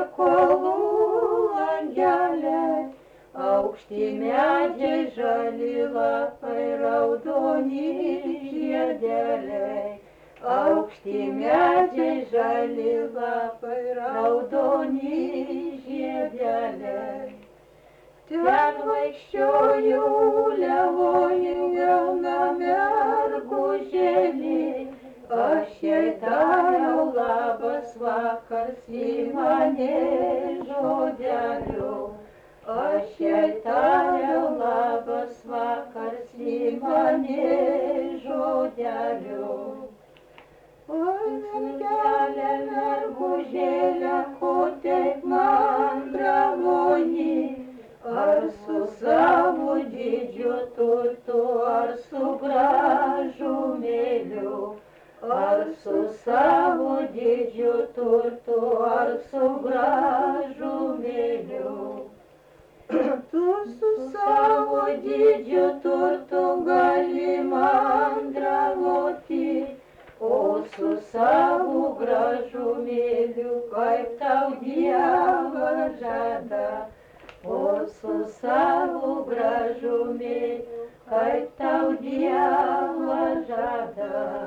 mirkolų langeliai, aukšti medžiai, žali lapai, raudoni žiedeliai. Aukšti medžiai, žali lapai, raudoni žiedeliai. Ten vaikščioju levoji jauna mergužėlė, aš jai tariau labas vakars, į mane žodeliu. Aš jai tariau labas vakars, į mane žodeliu. Oi, mergelė, mergužėlė, ko taip mandravoji, ar su savo didžiu turtu, ar su gražumėliu, ar su savo didžiu turtu, ar su gražumėliu. Tu su savo didžiu turtu gali mandravoti, o su savo gražumėliu, kaip tau Dievas žada. O su savo gražumėliu, kaip tau Dievas žada.